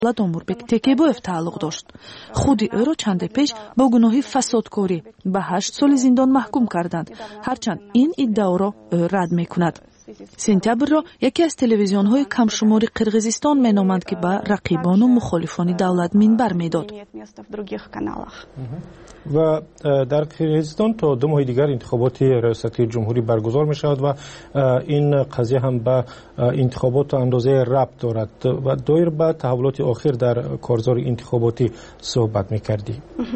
Омурбек Текебоев тааллуқ дошт. Худи ӯро чанде пеш бо гуноҳи фасодкорӣ ба 8 соли зиндон маҳкум карданд, ҳарчанд ин иддаоро ӯ рад мекунад. сентябрро яке аз телевизионҳои камшумори қирғизистон меноманд, ки ба рақибону мухолифони давлат минбар медод. ва дар қирғизистон то 2 моҳи дигар интихоботи риёсатии ҷумҳурӣ баргузор мешавад ва ин қазия ҳам ба интихоботу андозаи рабт дорад ва доир ба таҳаввулоти охир дар корзори интихоботӣ суҳбат мекардӣ.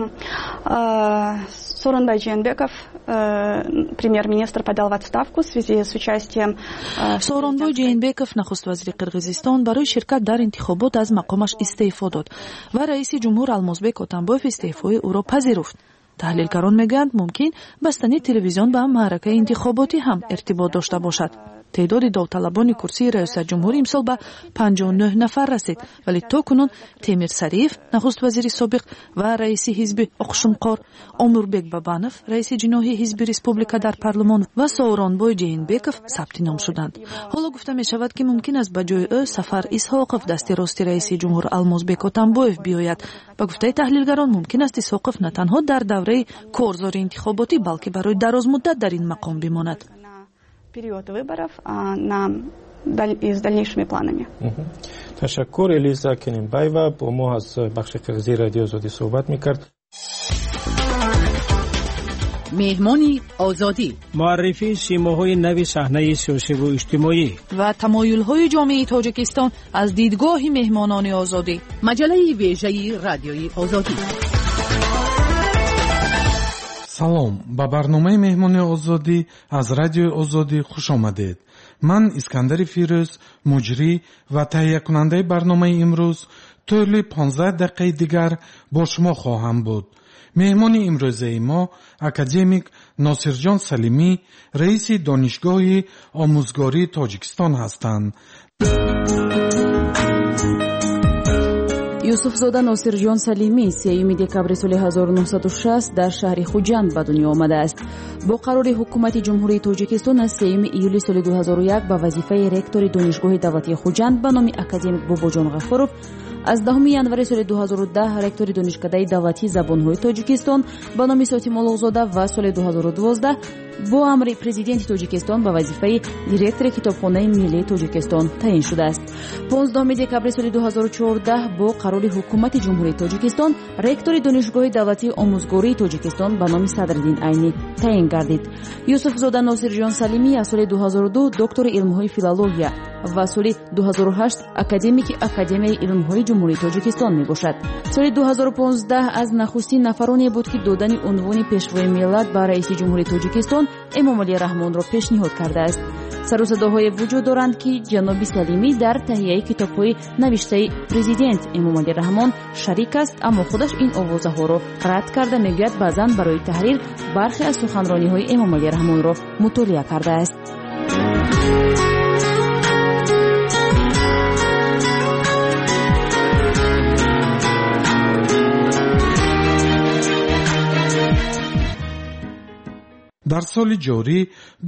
Сооронбай Жээнбеков, премьер-министр, подал в отставку в связи с участием... Сооронбой Жээнбеков, нахуст вазири Қирғизистон, барои ширкат дар интихобот аз мақомаш истеъфо дод ва раиси ҷумҳур Алмозбек Отамбоев истеъфои ӯро пазируфт. таҳлилгарон мегӯянд, мумкин бастани телевизион ба маъракаи интихоботӣ ҳам иртибот дошта бошад. تعداد داوطلبان کرسی ریاست جمهوری امسال به 59 نفر رسید، ولی تاکنون تیمیر سریف نخست وزیر سابق و رئیس حزب اقشمقار، اموربек بابانов رئیس جناحی حزب ریسپوبلیکا در پارلمان و سооронбой جیینبеков ثبت نام شدند. حالا گفته می شود که ممکن است به جای او سفر اسحاقов دست راست رئیس جمهور المازبек Отамбоев بیاید. با گفته تحلیلگران ممکن است اسحاقов نه تنها در دوره کارزار انتخاباتی بلکه برای دراز مدت در این مقام بماند. период выборов и с дальнейшими планами. تشکر. الیزا کنینبایوا با ما از بخش قرضی رادیو آزادی صحبت میکرد. مهمانی آزادی، معرفی سیماهای نو صحنه سیاسی و اجتماعی و تمایل‌های جامعه تاجیکستان از دیدگاه مهمانان آزادی. مجله ویژه رادیوی آزادی. салом, ба барномаи меҳмони озодӣ аз радиои озодӣ хуш омадед. ман искандари фирӯз, муҷрӣ ва таҳиякунандаи барномаи имрӯз тӯли 15 дақиқаи дигар бо шумо хоҳам буд. меҳмони имрӯзаи мо академик носирҷон салимӣ, раиси донишгоҳи омӯзгории тоҷикистон ҳастанд. юсуфзода носирҷон салимӣ 3 декабри соли 1960 дар шаҳри хуҷанд ба дунё омадааст. бо қарори ҳукумати ҷумҳурии тоҷикистон аз 3 июли соли 2001 ба вазифаи ректори донишгоҳи давлатии хуҷанд ба номи академик Бобоҷон Ғафуров, аз 10 январи соли 2010 ректори донишкадаи давлатии забонҳои тоҷикистон ба номи Сотим Олоғзода ва соли 2012 бо амри президенти тоҷикистон ба вазифаи директори китобхонаи миллии тоҷикистон таъин шудааст. 15 декабри соли 2014 бо қарори ҳукумати ҷумҳурии тоҷикистон ректори донишгоҳи давлатии омӯзгории тоҷикистон ба номи Садриддин Айнӣ таъин гардид. юсуфзода носирҷон салимӣ аз соли 2002 доктори илмҳои филология ва соли 2008 академики академияи илмҳои ҷумҳурии тоҷикистон мебошад. соли 2015 аз нахустин нафароне буд ки додани унвони пешвои миллат ба раиси ҷумҳурии тоҷикистон Эмомалӣ Раҳмонро пешниҳод кардааст. сарусаdoҳое вуҷуд доранд ки ҷаноби Салимӣ дар таҳияи китобҳои навиштаи президент Эмомалӣ Раҳмон шарик аст, аммо худаш ин овозаҳоро рад карда мегӯяд баъзан барои таҳрир бархе аз суханрониҳои Эмомалӣ Раҳмонро мутолиа кардааст. дар соли ҷорӣ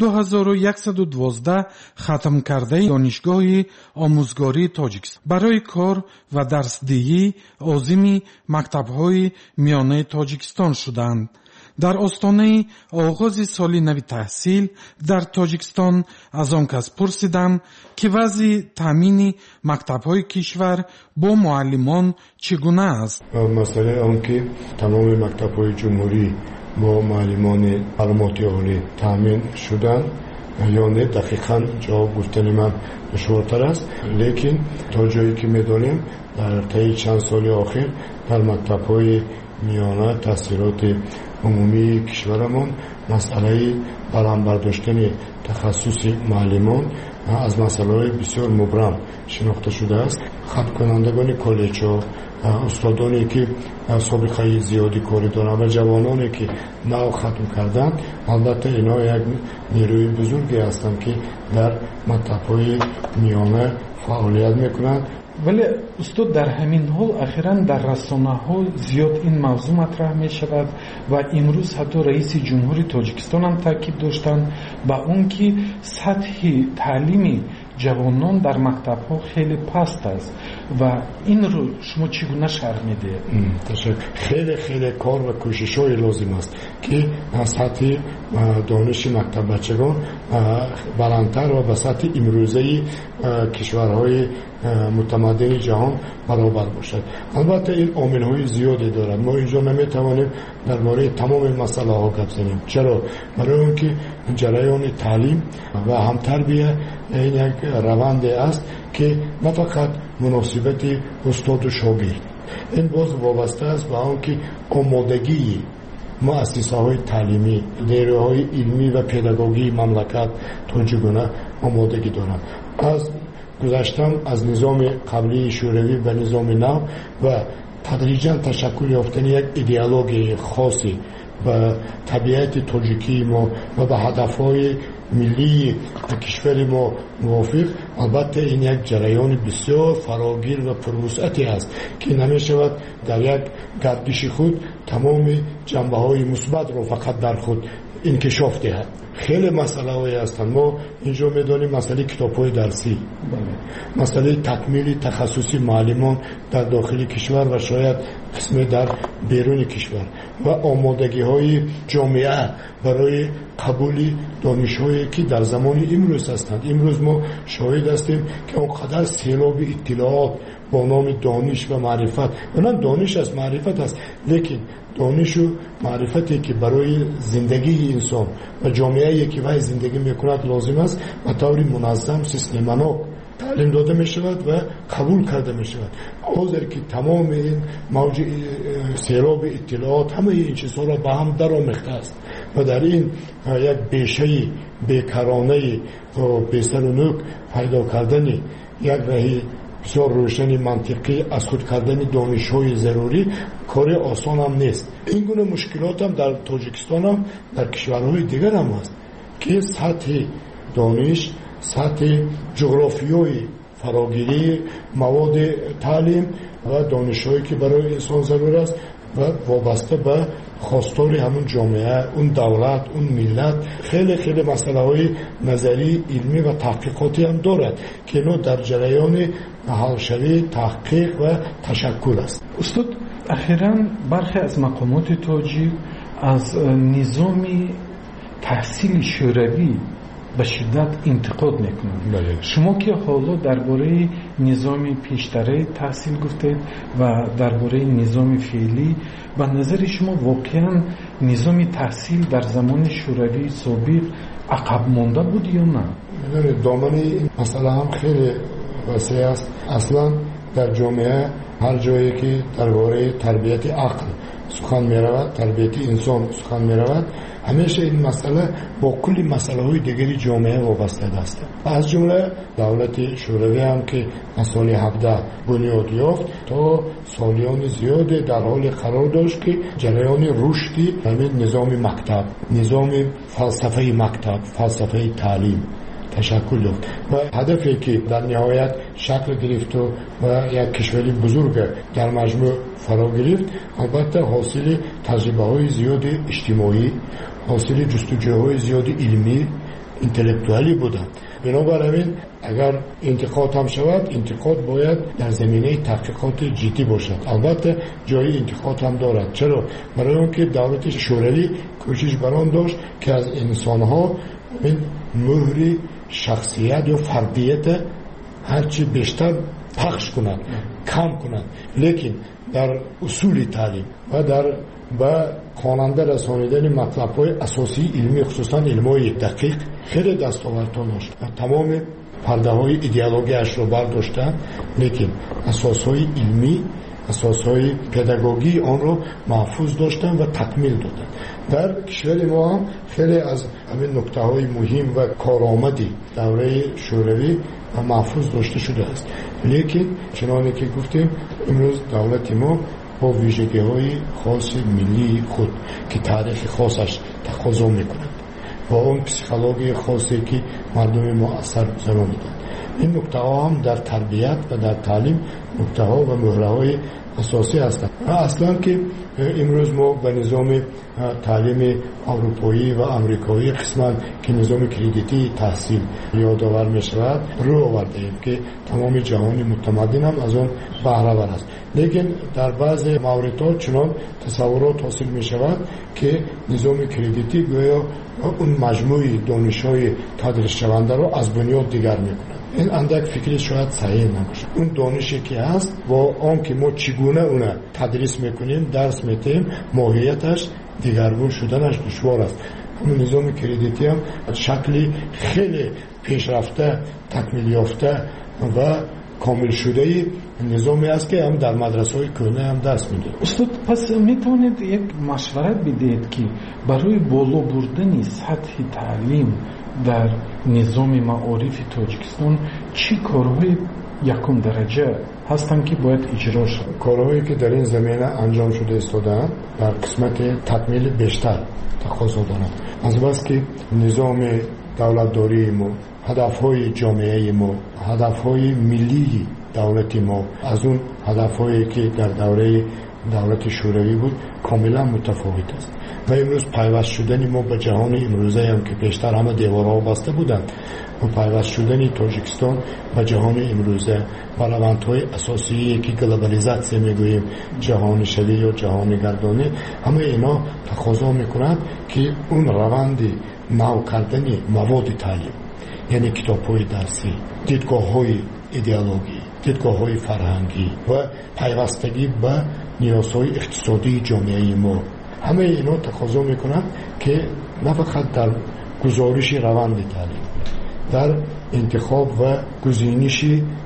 2112 хатмкардаи донишгоҳи омӯзгории тоҷикистон барои кор ва дарсдиҳӣ озими мактабҳои миёнаи тоҷикистон шуданд. дар остонаи оғози соли нави таҳсил дар тоҷикистон аз он кас пурсидам ки вазъи таъмини мактабҳои кишвар бо муаллимон чӣ гуна аст. масъалаи он ки тамоми мактабҳои ҷумҳурӣ бо муаллимони маълумоти олӣ таъмин шуданд ё не, дақиқан ҷавоб гуфтани ман душвортар аст, лекин то ҷое ки медонем дар таи чанд соли охир дар мактабҳои миёна таҳсилоти умумии кишварамон масъалаи баландбардоштани тахассуси муаллимон аз масъалаҳои бисёр мубрам шинохта шудааст. хатмкунандагони коллеҷҳо, устодоне ки собиқаи зиёди корӣ доранд ва ҷавононе ки нав хатм карданд, албатта инҳо як нерӯи бузурге ҳастанд ки дар мактабҳои миёна фаъолият мекунанд. вале устод, дар ҳамин ҳол ахиран дар расонаҳо зиёд ин мавзӯъ матраҳ мешавад ва имрӯз ҳатто раиси ҷумҳури тоҷикистон ҳам таъкид доштанд ба он ки сатҳи таълими جوانان در مکتب‌ها خیلی پست است و این رو شما چگونه شرح میدید؟ خیلی کار و کوشش‌های لازم است که سطح دانش مکتب بچگان بلندتر و به سطح امروزی کشورهای متمدن جهان برابر باشد. البته این عامل‌های زیادی دارد. ما اینجا نمیتوانیم درباره تمام مسئله ها گپ زنیم. چرا؟ برای اینکه جریان تعلیم و هم تربیت این یک روند است که نه فقط مناسبت استاد و شاگرد، این باز وابسته است به آنکه آمادگی مؤسسه‌های تعلیمی، نیروهای علمی و پداگوژی مملکت تا چگونه آمادگی دارند. از گذشتم از نظام قبلی شوروی به نظام نو و تدریجاً تشکل یافتن یک ایدئولوژی خاصی به طبیعت تاجیکی ما و به هدفهای ملی کشور ما موافق. البته این یک جریان بسیار فراگیر و پروسعتی است که نمی‌شود در یک گردش خود تمام جنبه‌های مثبت را فقط در خود انکشاف دهد. خیلی مسئله هایی هستند. ما اینجا میدانیم مسئله کتاب‌های درسی، مسئله تکمیل تخصصی معلمان در داخل کشور و شاید قسمی در بیرون کشور و آمادگی‌های جامعه برای قبول دانش‌هایی که در زمان امروز هستند. امروز ما شاهد هستیم که اونقدر سیلاب اطلاعات با نام دانش و معرفت، اونم دانش از معرفت است، لیکن دانش و معرفتی که برای زندگی انسان و جامعه‌ای که وای زندگی میکند لازم است و طوری منظم سیستمانه تعلیم داده می شود و قبول کرده می شود. حاضر که تمام این موج سیلاب اطلاعات همه این چیزها را به هم در آمیخته است و در این یک بیشه بیکرانه و بیسر و نوک پیدا کردن یک راهی بسیار روشن منطقی از خود کردن دانش‌های ضروری کار آسان هم نیست. این گونه مشکلات هم در تاجیکستان هم در کشورهای دیگر هم هست که سطح دانش، سطح جغرافیایی فراگیری مواد تعلیم و دانش‌هایی که برای انسان ضرور است و وابسته به خواستار همون جامعه، اون دولت، اون ملت خیلی مسئله های نظری علمی و تحقیقاتی هم دارد که اینو در جریان حل شوی تحقیق و تشکل است. استاد اخیراً برخی از مقامات تاجیک از نظام تحصیل شوروی به شدت انتقاد میکنند. شما که حالا درباره نظام پیشتره تحصیل گفتید و درباره نظام فعلی، به نظر شما واقعا نظام تحصیل در زمان شوروی سابق عقب مانده بود یا نه؟ دامن این مسئله هم خیلی وسیع است. اصلا در جامعه هر جایی که درباره تربیت عقل سخن می رود، تربیت انسان سخن می رود، همیشه این مسئله با کلی مسئله های دیگری جامعه وابسته است. از جمله دولت شوروی هم که از سال 17 بنیاد یافت تا سالیان زیاد در حال قرار داشت که جریان رشدی همین نظام مکتب، نظام فلسفه مکتب، فلسفه تعلیم تشکل یافت و هدفی که در نهایت شکل گرفت و یک کشوری بزرگ در مجموع فرا گرفت، البته حاصل تجربه‌های زیاد اجتماعی، حاصل جستجوهای زیاد علمی انتلکتوالی بودند. بنابراین اگر انتقاد هم شود، انتقاد باید در زمینه تحقیقات جدی باشد. البته جای انتقاد هم دارد. چرا؟ برای اینکه دولت شوروی کوشش بر آن داشت که از انسان‌ها این مهر شخصیت یا فردیت هرچی بیشتر پخش کنند، کم کنند، لیکن در اصول تعلیم و در به خواننده رسانیدن مطلب‌های اساسی علمی، خصوصا علم‌های دقیق خیلی دستاوردها داشت. تمام پرده‌های ایدئولوژی‌اش رو برداشتن، لیکن اساس‌های علمی، اساس‌های پداگوژی آن رو محفوظ داشتن و تکمیل دادن. در کشور ما هم خیلی از همین نکته‌های مهم و کارآمدی دوره شوروی محفوظ داشته شده است. لیکن چنانه که گفتیم امروز دولت ما با ویژگی‌های خاص ملی خود که تاریخ خاصش تقاضا می‌کند، با اون پسیکولوژی خاصی که مردم ما اثر گذارانیدند، این نکته‌ها هم در تربیت و در تعلیم نکته‌ها و مهره‌های اساسی هستند. اصلا که امروز ما به نظام تعلیم اروپایی و آمریکایی قسماً که نظام کردیتی تحصیل یادآور می شود رو آوردیم که تمام جهان متمدن هم از اون بهره بر است. لیکن در بعض موردها چنان تصورات حاصل می شود که نظام کردیتی گویا اون مجموعه دانش‌های تدریس شونده رو از بنیاد دیگر می کند. این اندک فکری شاید صحیح نباشه. اون دانشی که هست با آن که ما چگونه اون تدریس میکنیم درس میدیم ماهیتش دیگرگون شدنش دشوار است. اون نظام کردیتی هم شکلی خیلی پیشرفته تکمیل یافته و کامل شده نظامی است که هم در مدرسه‌های کهنه هم درس میده. استاد پس میتونید یک مشورت بدهید که برای بالا بردن سطح تعلیم در نظام معارف تاجیکستان چی کارهای یکم درجه هستند که باید اجرا شد؟ کارهایی که در این زمینه انجام شده استادند در قسمت تکمیل بیشتر تقاضا دارند. از بس که نظام دولتداری ما، هدفهای جامعه ما، هدفهای ملی دولت ما از اون هدفهایی که در دوره دولت شوروی بود کاملا متفاوت است و امروز پیوست شدن ما به جهان امروزه هم که پیشتر همه دیوارها بسته بودند و پیوست شدن تاجیکستان به جهان امروزه و روندهای اساسی که گلوبالیزاسیون میگوییم جهان شوی یا جهان گردانه همه اینا تقاضا میکنند که اون روند نو کردن مواد تعلیم یعنی کتاب‌های درسی، دیدگاه‌های ایدئولوژی، دیدگاه‌های فرهنگی و پیوستگی به نیازهای اقتصادی جامعه ما همه اینا تقاضا میکنند که نه فقط در گزارش روند تعلیم در انتخاب و گزینش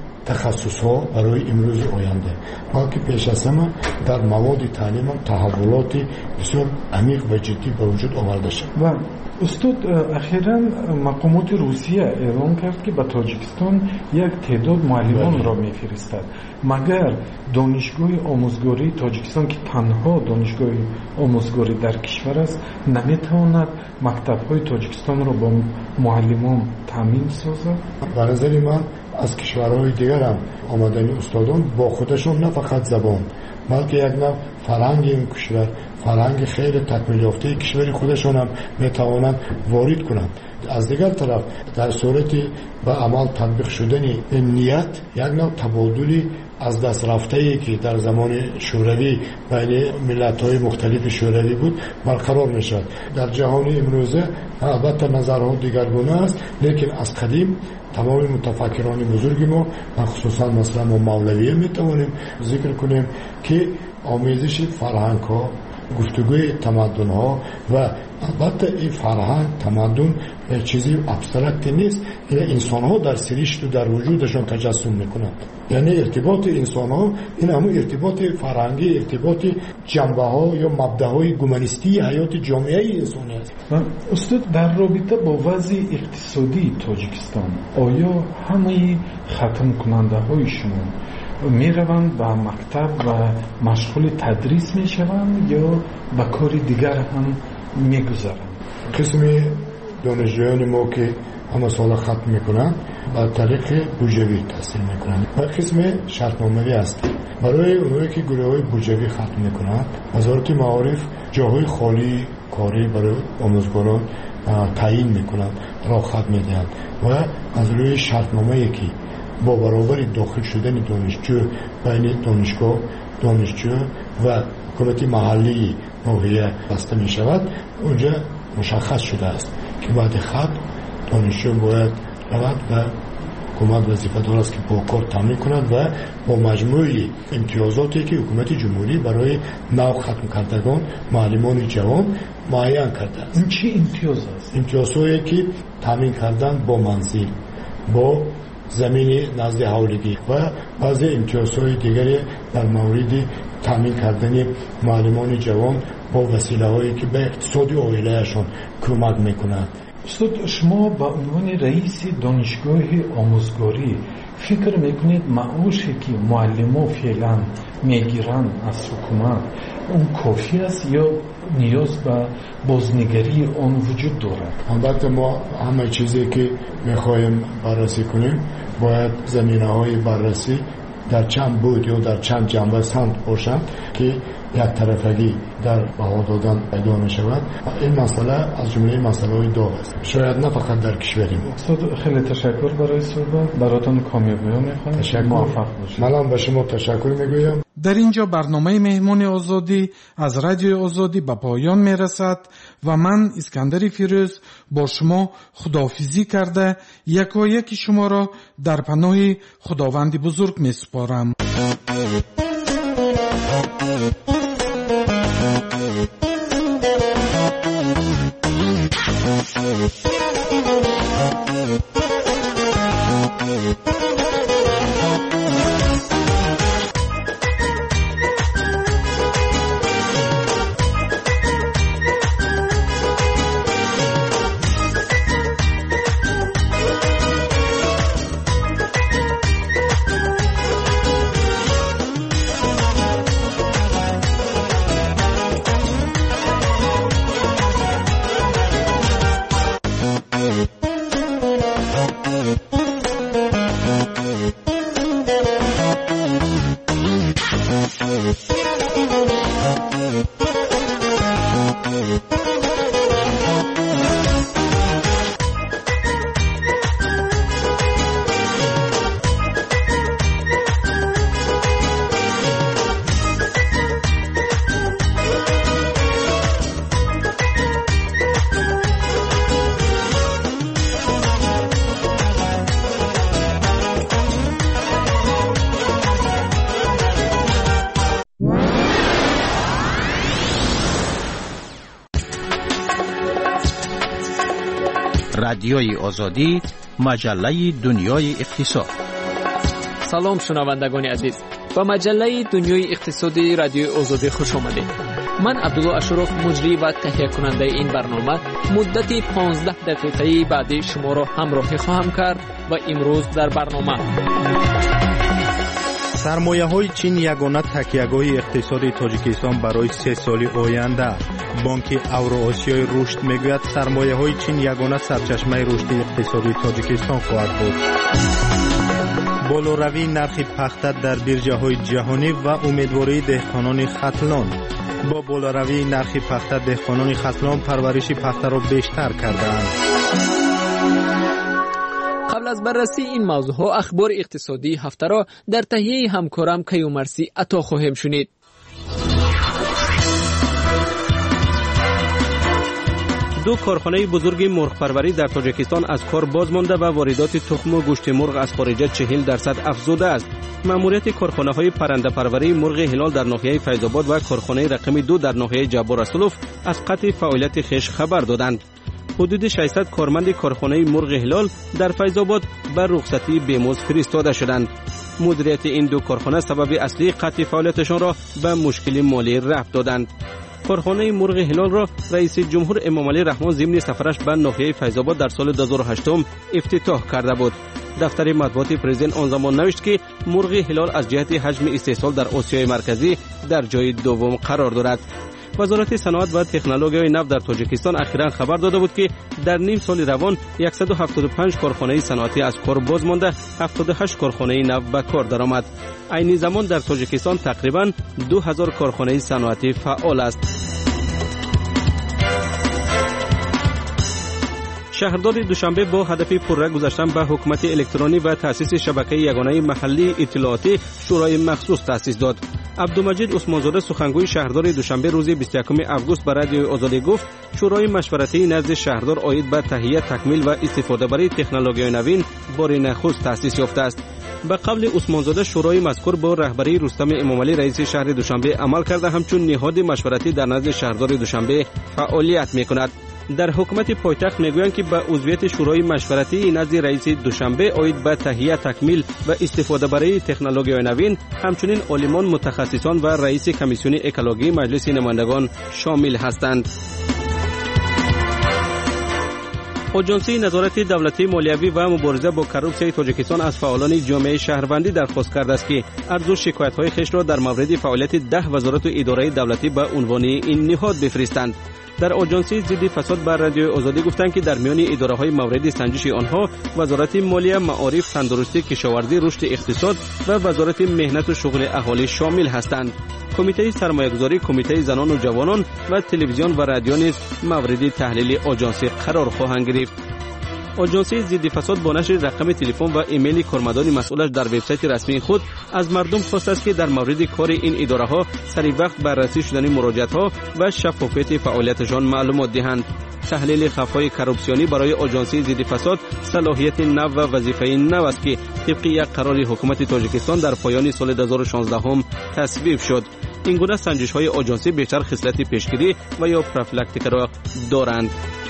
تخصص‌ها برای امروز آینده بلکه پیش از همه در مواد تعلیم هم تحولات بسیار عمیق و جدی به وجود آورده شد. و استاد اخیراً مقامات روسیه اعلام کرد که به تاجیکستان یک تعداد معلمان را میفرستد. مگر دانشگاه آموزگاری تاجیکستان که تنها دانشگاه آموزگاری در کشور است نمیتواند مکتب‌های تاجیکستان را با معلمان تامین سازد؟ به نظر من از کشورهای دیگر هم آمدن استادان با خودشون نه فقط زبان بلکه یک نوع فرهنگ این کشور فرهنگ خیلی تکمیل یافته کشور خودشون هم میتوانند وارد کنند. از دیگر طرف در صورت به عمل تطبیق شدن این نیت یک نوع تبادلی از دست رفته‌ای که در زمان شوروی بین ملت‌های مختلف شوروی بود برقرار میشد. در جهان امروزه البته نظرها دیگرگونه است لیکن از قدیم تمام متفکران بزرگ ما خصوصا مثلا ما مولوی میتوانیم ذکر کنیم که آمیزش فرهنگ ها گفتگوی تمدن ها و البته این فرهنگ تمدن چیزی ابسترکت نیست این انسان ها در سریشت و در وجودشان تجسم میکنند یعنی ارتباط انسان ها این همون ارتباط فرهنگی ارتباط جنبه ها یا مبدا های گومانیستی حیات جامعه انسانی است. استاد در رابطه با وضع اقتصادی تاجیکستان آیا همه ختم کننده های شما می روند به مکتب و مشغول تدریس می شوند یا به کار دیگر هم می گذارند؟ قسمی دانشجویان ما که همه سال ختم می کنند با طریق بودجوی تحصیل می کنند و قسم شرطنامه‌ای است. برای اونایی که گروه های بودجوی ختم می کنند وزارت معارف جاهای خالی کاری برای آموزگاران تعیین می کنند را ختم می دهند و از روی شرطنامه‌ای که با برابر داخل شدن دانشجو بین دانشگاه دانشجو و حکومت محلی ناحیه بسته می شود اونجا مشخص شده است که بعد ختم دانشجو باید رود و حکومت وظیفه دار است که با کار تامین کند و با مجموعه امتیازاتی که حکومت جمهوری برای نو ختم کردگان معلمان جوان معین کرده است. این چی امتیاز است؟ امتیازهایی که تامین کردن با منزل با زمین نزد حولگی و بعضی امتیازهای دیگری در مورد تامین کردن معلمان جوان با وسیله هایی که به اقتصاد عائله‌شان کمک میکنند. استاد شما به عنوان رئیس دانشگاه آموزگاری فکر میکنید معاشی که معلمان فعلا میگیرند از حکومت اون کافی است یا نیاز به بازنگری آن وجود دارد؟ البته ما همه چیزی که میخوایم بررسی کنیم باید زمینه های بررسی در چند بود یا در چند جنبه سمت باشند که یک طرفگی در بها دادن پیدا می شود. این مسئله از جمله مسائل داغ است، شاید نه فقط در کشوری ما. استاد خیلی تشکر برای صحبت، براتون کامیابی می‌خوایم. موفق باشید. منم به شما تشکر میگویم. در اینجا برنامه مهمون آزادی از رادیو آزادی به پایان میرسد و من اسکندر فیروز با شما خداحافظی کرده یکایک شما را در پناه خداوند بزرگ میسپارم. رادیوی آزادی، مجله دنیای اقتصاد. سلام شنوندگان عزیز، با مجله دنیای اقتصادی رادیوی آزادی خوش آمدید. من عبدالله اشرف مجری و تهیه کننده این برنامه مدت 15 دقیقه بعدی شما را همراهی خواهم کرد و امروز در برنامه سرمایه‌های چین یگانه تکیه‌گاه اقتصادی تاجیکستان برای 3 سال آینده. بانک اوراسیای رشد میگوید سرمایه‌های چین یگانه سرچشمه رشد اقتصادی تاجیکستان خواهد بود. بالاروی نرخ پخته در بیرجه‌های جهانی و امیدواری دهقانان ختلان. با بالاروی نرخ پخته دهقانان ختلان پرورش پخته را بیشتر کردند. قبل از بررسی این موضوع ها اخبار اقتصادی هفته را در تهیه همکارم کیومرثی عطا خواهیم شنید. دو کارخانه بزرگ مرغ پروری در تاجیکستان از کار باز مانده و واردات تخم و گوشت مرغ از خارج 40% افزوده است. ماموریت کارخانه‌های پرنده پروری مرغ هلال در ناحیه فیض‌آباد و کارخانه رقم 2 در ناحیه جبار رسولوف از قطع فعالیت خویش خبر دادند. حدود 600 کارمند کارخانه مرغ هلال در فیض‌آباد بر رخصتی بیمزد فرستاده شدند. مدیریت این دو کارخانه سبب اصلی قطع فعالیتشان را به مشکل مالی رفع دادند. کارخانه مرغ هلال را رئیس جمهور امام علی رحمان ضمن سفرش به ناحیه فیض‌آباد در سال 2008 افتتاح کرده بود. دفتر مطبوعات پرزیدنت آن زمان نوشت که مرغ هلال از جهت حجم استحصال در آسیای مرکزی در جای دوم قرار دارد. وزارت صنعت و تکنولوژی نفت در تاجیکستان اخیراً خبر داده بود که در نیم سال روان 175 کارخانه صنعتی از کار باز مانده، 78 کارخانه نفت به کار درآمد. عین زمان در تاجیکستان تقریباً 2000 کارخانه صنعتی فعال است. شهردار دوشنبه با هدف پررنگ گذاشتن به حکومت الکترونی و تأسیس شبکه یگانه محلی اطلاعاتی شورای مخصوص تأسیس داد. عبدالمجید عثمانزاده سخنگوی شهردار دوشنبه روز 21 آگوست به رادیو آزادی گفت شورای مشورتی نزد شهردار عاید به تهیه، تکمیل و استفاده برای تکنولوژی نوین بار نخست تأسیس یافته است. به قول عثمانزاده شورای مذکور با رهبری رستم امامعلی رئیس شهر دوشنبه عمل کرده همچون نهاد مشورتی در نزد شهردار دوشنبه فعالیت می‌کند. در حکومت پایتخت میگویند که به عضویت شورای مشورتی نزد رئیس دوشنبه عاید به تهیه، تکمیل و استفاده برای تکنولوژی نوین همچنین عالمان، متخصصان و رئیس کمیسیون اکولوژی مجلس نمایندگان شامل هستند. آژانسی نظارت دولتی مالیوی و مبارزه با کروپسیون تاجیکستان از فعالان جامعه شهروندی درخواست کرده است که عرض و شکایت‌های خویش را در مورد فعالیت 10 وزارت و اداره دولتی به عنوان این نهاد بفرستند. در آژانسی ضد فساد بر رادیو آزادی گفتند که در میان اداره‌های مورد سنجش آنها وزارت مالیه، معارف، تندرستی، کشاورزی، رشد اقتصاد و وزارت مهنت و شغل اهالی شامل هستند. کمیته سرمایه‌گذاری، کمیته زنان و جوانان و تلویزیون و رادیو نیز مورد تحلیل آژانسی قرار خواهند گرفت. آژانسی ضد فساد با نشر رقم تلفن و ایمیل کارمندان مسئولش در وبسایت رسمی خود از مردم خواسته است که در مورد کار این اداره‌ها سریع وقت بررسی شدن مراجعات‌ها و شفافیت فعالیتشان معلومات دهند. تحلیل خفای کروپسیونی برای آژانسی ضد فساد صلاحیت نو و وظیفه نو است که طبق یک قرار حکومت تاجیکستان در پایان سال 2016 هم تصویب شد. این گونه سنجش‌های آژانسی بیشتر خصلت پیشگیری و یا پروفیلاکتیک را دارند.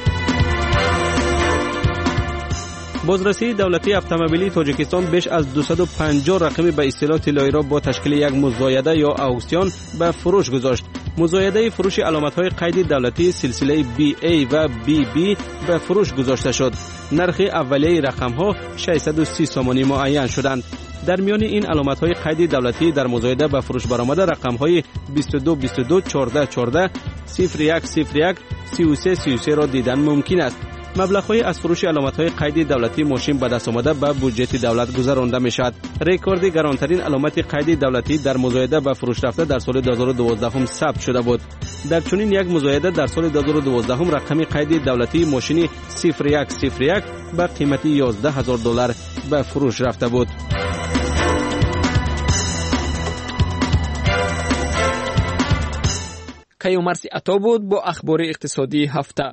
بازرسی دولتی اتومبیلی تاجیکستان بیش از 250 رقم به اصطلاح طلایی را با تشکیل یک مزایده یا اکسیون به فروش گذاشت. مزایده فروش علامت‌های قید دولتی سلسله BA و BB به فروش گذاشته شد. نرخ اولیه رقم‌ها 630 سومانی معین شدند. در میان این علامت‌های قید دولتی در مزایده به فروش برآمده رقم‌های 22 22 14 14 01 01 33 33 را دیدن ممکن است. مبلغ‌های از فروش علامت‌های قید دولتی ماشین به دست آمده به بودجه دولت گذرانده می‌شود. رکورد گرانترین علامت قید دولتی در مزایده به فروش رفته در سال 2012 هم ثبت شده بود. در چنین یک مزایده در سال 2012 هم رقم قید دولتی ماشین 0101 به قیمت $11,000 به فروش رفته بود. کیومرث عطا بود با اخبار اقتصادی هفته.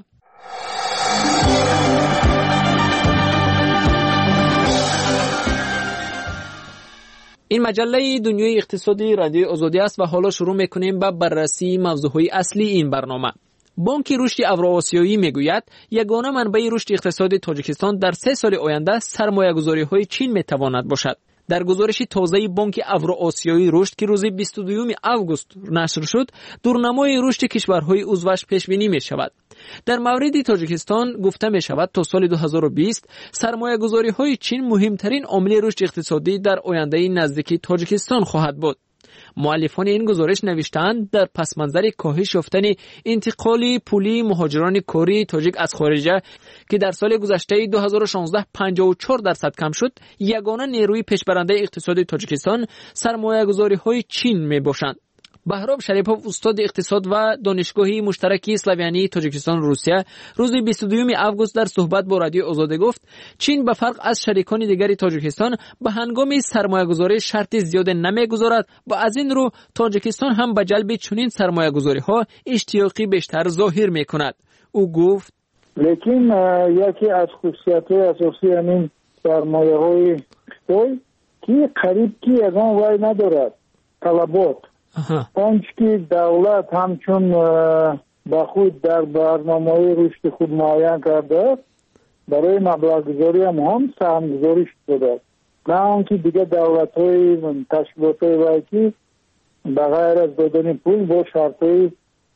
این مجله دنیای اقتصادی رادیو آزادی است و حالا شروع میکنیم با بررسی موضوعهای اصلی این برنامه. بانک رشد اوراسیایی میگوید یگانه منبع رشد اقتصادی تاجیکستان در 3 سال آینده سرمایه‌گذاری‌های چین میتواند باشد. در گزارش تازه بانک اوراسیایی رشد که روز 22 آگوست نشر شد، دورنمای رشد کشورهای عضوش پیش بینی می شود. در مورد تاجیکستان گفته می شود تا سال 2020 سرمایه‌گذاری‌های چین مهمترین عامل رشد اقتصادی در آینده نزدیک تاجیکستان خواهد بود. مؤلفان این گزارش نوشتند در پس منظر کاهش یافتن انتقال پولی مهاجران کاری تاجیک از خارجه که در سال گذشته 2016 54% کم شد، یگانه نیروی پیشبرنده اقتصاد تاجیکستان سرمایه‌گذاری‌های چین میباشند. بهرام شریپوف استاد اقتصاد و دانشگاه مشترک اسلوونی تاجیکستان روسیه روز 22 آگوست در صحبت با رادیو آزادی گفت چین به فرق از شریکان دیگر تاجیکستان به هنگام سرمایه‌گذاری شرط زیاد نمیگذارد و از این رو تاجیکستان هم به جلب چنین سرمایه‌گذاری‌ها اشتیاقی بیشتر ظاهر می‌کند. او گفت لیکن یکی از خصوصیت‌های اساسی همین سرمایه‌های خطای که قریب که یگان وای ندارد طلبات آنچه که دولت همچون با خود در برنامه رشد خود معین کرده برای مبلغ گذاری هم سهم شده، نه آنکه دیگه دولت های تشکیلات های وایکی بغیر از دادن پول با شرط های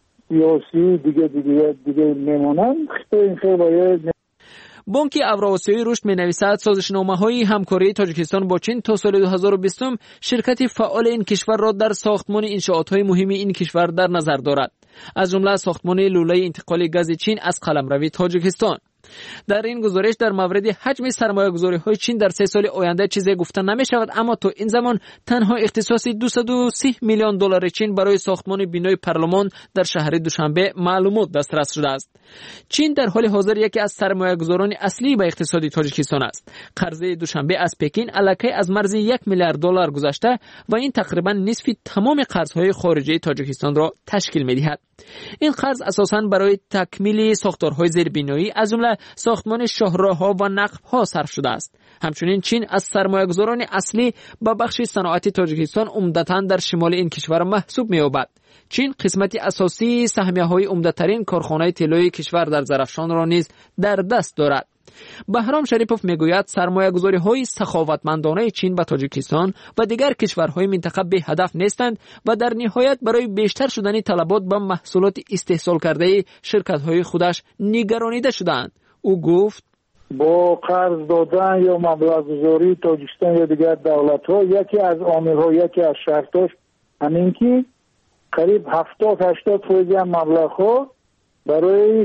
سیاسی دیگه میمونن. این خیلی باید بانک اوراسیایی رشد می‌نویسد سازشنامه‌های همکاری تاجیکستان با چین تا سال 2020 شرکت فعال این کشور را در ساختمان انشاءات‌های مهم این کشور در نظر دارد، از جمله ساختمان لوله انتقال گاز چین از قلمرو تاجیکستان. در این گزارش در مورد حجم سرمایه‌گذاری‌های چین در 3 سال آینده چیزی گفته نمی‌شود، اما تا این زمان تنها اختصاص $230 میلیون چین برای ساختمان بینای پارلمان در شهر دوشنبه معلومات دسترس شده است. چین در حال حاضر یکی از سرمایه‌گذاران اصلی به اقتصاد تاجیکستان است. قرض دوشنبه از پکین الکی از مرز $1 میلیارد گذشته و این تقریبا نصف تمام قرض‌های خارجی تاجیکستان را تشکیل می‌دهد. این قرض اساساً برای تکمیل ساختارهای زیربنایی از جمله ساختمان شاهراه‌ها و نقب‌ها صرف شده است. همچنین چین از سرمایه‌گذاران اصلی به بخش صنعت تاجیکستان عمدتاً در شمال این کشور محسوب می‌یابد. چین قسمتی اساسی سهمیه‌های عمده‌ترین کارخانه طلای کشور در زرافشان را نیز در دست دارد. بهرام شریپوف میگوید سرمایه‌گذاری‌های سخاوتمندانه چین به تاجیکستان و دیگر کشورهای منطقه به هدف نیستند و در نهایت برای بیشتر شدن طلبات به محصولات استحصال کرده شرکت‌های خودش نگرانیده شدند. او گفت با قرض دادن یا مبلغ گذاری تاجیکستان یا دیگر دولت‌ها یکی از عامل‌ها، یکی از شرطاش همین که قریب 70-80% مبلغ‌ها برای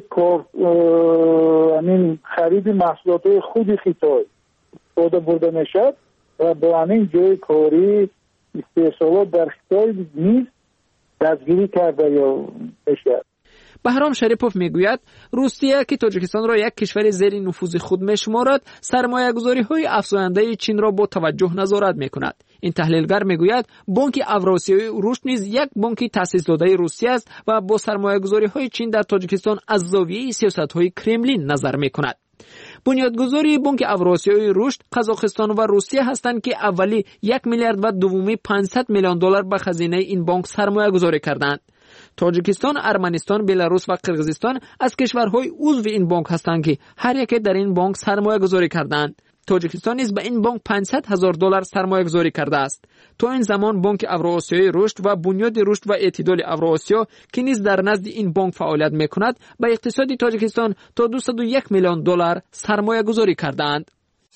همین خرید محصولات خود خیتای برده میشد و با همین جای کاری استحصالات در خیتای نیز دستگیری کرده یا میشد. بهرام شریپوف میگوید روسیه که تاجیکستان را یک کشور زیر نفوذ خود میشمارد، سرمایه‌گذاری‌های افزاینده چین را با توجه نظارت میکند. این تحلیلگر میگوید بانک اوراسیایی رشد نیز یک بانک تأسیس داده روسیه است و با سرمایه‌گذاری‌های چین در تاجیکستان از زاویه سیاست‌های کرملین نظر میکند. بنیادگذاری بانک اوراسیایی رشد قزاقستان و روسیه هستند که اولی 1 میلیارد و دومی 500 میلیون دلار به خزینه این بانک سرمایه‌گذاری کردند. تاجیکستان، ارمنستان، بلاروس و قرقیزستان از کشورهای عضو این بانک هستند که هر یک در این بانک سرمایه گذاری کردند. تاجیکستان نیز به این بانک 500,000 دلار سرمایه گذاری کرده است. تا این زمان بانک اوراسیایی رشد و بنیاد رشد و اعتدال اوراسیا که نیز در نزد این بانک فعالیت میکند به اقتصاد تاجیکستان تا 201 میلیون دلار سرمایه گذاری کردند.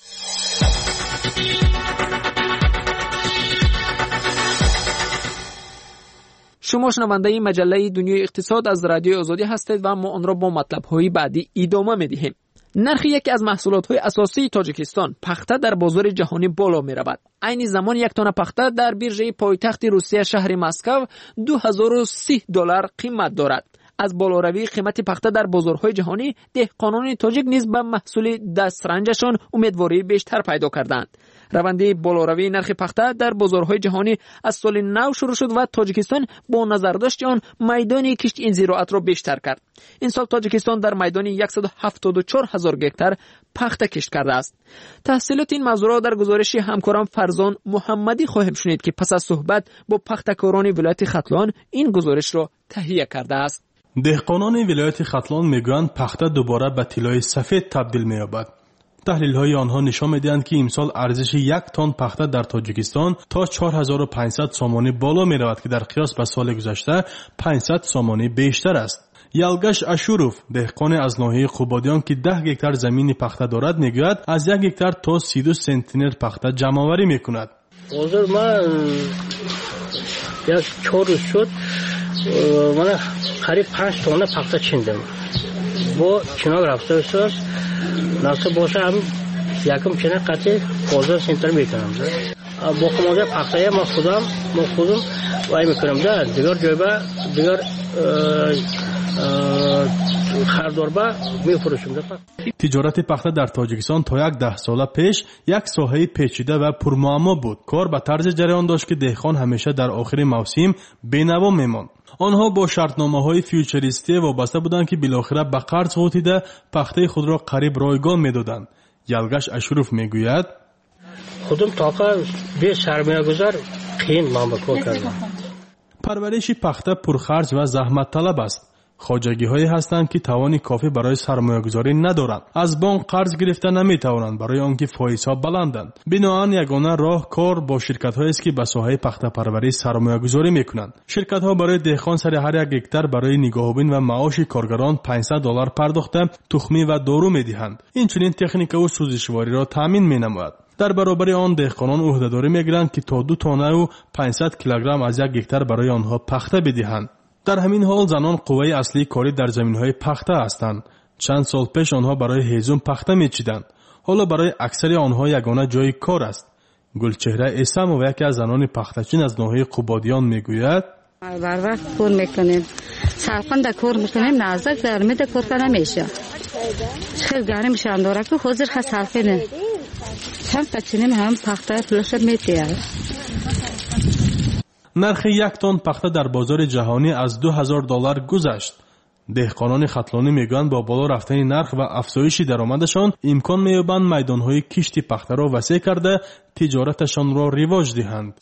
شما شنونده مجله دنیای اقتصاد از رادیو آزادی هستید و ما آن را با مطلب‌های بعدی ادامه می‌دهیم. نرخ یکی از محصولات‌های اساسی تاجیکستان پخته در بازار جهانی بالا می‌رود. عین زمان یک تن پخته در بیرژه پایتخت روسیه شهر مسکو 2030 دلار قیمت دارد. از بالاروی قیمت پخته در بازارهای جهانی، دهقانان تاجیک نیز به محصول دسترنجشان امیدواری بیشتر پیدا کردند. روند بالاروی نرخ پخته در بازارهای جهانی از سال نو شروع شد و تاجیکستان با نظرداشت آن میدان کشت این زراعت را بیشتر کرد. این سال تاجیکستان در میدان 174,000 گکتار پخته کشت کرده است. تحصیلات این موضوع را در گزارش همکارم فرزان محمدی خواهیم شنید که پس از صحبت با پختکاران ولایت ختلان این گزارش را تهیه کرده است. دهقانان ولایت ختلان میگویند پخته دوباره به طلای سفید تبدیل می‌یابد. تحلیل‌های آنها نشان می‌دهند که امسال ارزش یک تن پخته در تاجیکستان تا 4500 سامانی بالا می‌رود که در قیاس به سال گذشته 500 سامانی بیشتر است. یلگش اشوروف، دهقان از ناحیه قوبادیان که 10 گکتار زمین پخته دارد، میگوید از 1 گکتار تا 32 سنتینر پخته جمع‌آوری می‌کند. حاضر من یک 4 روز شد من قریب 5 تن پخته چیندم. با چنار رفته است ناسب باشه هم یکم چنه قطعه 15 سنتر میکنم. با خماده پخته ما خودم وای میکنم ده دیگر جای با دیگر خردار با میفروشم ده. تجارت پخته در تاجیکستان تا 10 سال پیش یک ساحه پیچیده و پرمعما بود. کار به طرز جریان داشت که دهقان همیشه در آخر موسم بینوا میماند. آنها با شرطنامه‌های فیوچریستی وابسته بودند که بالاخره به قرض غوطیده پخته خود را قریب رایگان می‌دادند. یلگش اشروف میگوید خودم طاقه به سرمایه‌گذار قین من با کار کردم. پرورش پخته پرخرج و زحمت طلب است. خواجگی‌هایی هستند که توان کافی برای سرمایه‌گذاری ندارند. از بانک قرض گرفته نمی‌توانند برای آنکه فایزها بلندند. بنابراین یگانه راه کار با شرکت‌هایی است که به ساحه پخته پروری سرمایه‌گذاری می‌کنند. شرکت‌ها برای دهقان سر هر یک هکتار برای نگاهبین و معاش کارگران 500 دلار پرداخته تخمی و دارو می‌دهند. این چنین تکنیک و سوزشواری را تامین می‌نماید. در برابر آن دهقانان عهده‌داری می‌گیرند که تا 2 تن و 500 کیلوگرم از یک هکتار برای آنها پخته بدهند. در همین حال زنان قوه اصلی کاری در زمین‌های پخته هستند. چند سال پیش آنها برای هیزم پخته می‌چیدند. حالا برای اکثر آنها یگانه جای کار است. گلچهره اسم و یکی از زنان پخته‌چین از ناحیه قوبادیان میگوید بر وقت کار میکنیم. سرپند کار میکنیم نزدیک در مید کار کنه میشه. خیلی گرم میشن داره که حاضر خسالفینه. هم پچینیم هم پخته فلوش میتیه. نرخ 1 تن پخته در بازار جهانی از 2000 دلار گذشت. دهقانان ختلانی میگویند با بالا رفتن نرخ و افزایش درآمدشان امکان می‌یابند میدان‌های کشت پخته را وسیع کرده تجارتشان را رواج دهند.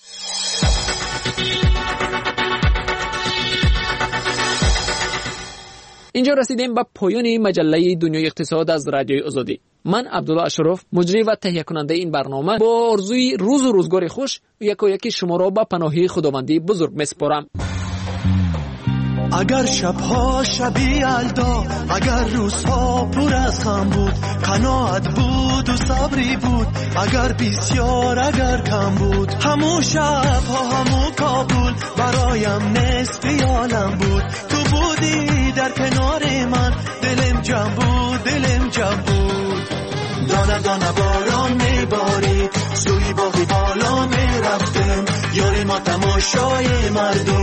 اینجا رسیدیم به پایان مجله دنیای اقتصاد از رادیوی آزادی. من عبدالله اشرف مجری و تهیه کننده این برنامه با آرزوی روز و روزگار خوش یکی شما را به پناهی خداوندی بزرگ میسپارم. اگر شبها شبی یلدا، اگر روزها پر از غم بود، قناعت بود و صبری بود، اگر بسیار اگر کم بود، همون شبها همون کابل برایم نصف عالم بود. تو بودی در کنار من، دلم جمع بود، دلم جمع بود. دانه دانه باران میبارید، سوی باغی بالا میرفتم، یاری ما تماشای مردم